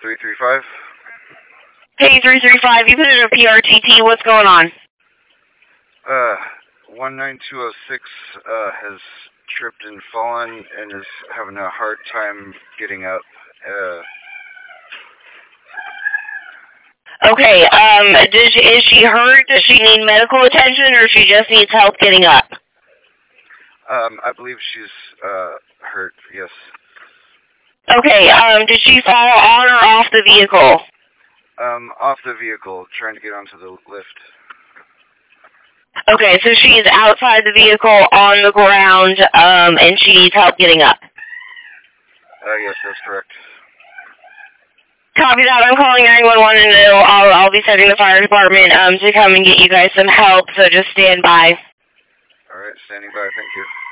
335. Hey, 335, you put in a PRTT, what's going on? 19206 has tripped and fallen and is having a hard time getting up. Okay, is she hurt? Does she need medical attention, or she just needs help getting up? I believe she's hurt, yes. Okay, did she fall on or off the vehicle? Off the vehicle, trying to get onto the lift. Okay, so she's outside the vehicle on the ground, and she needs help getting up. Yes, that's correct. Copy that. I'm calling 911 and I'll be sending the fire department to come and get you guys some help, so just stand by. All right, standing by. Thank you.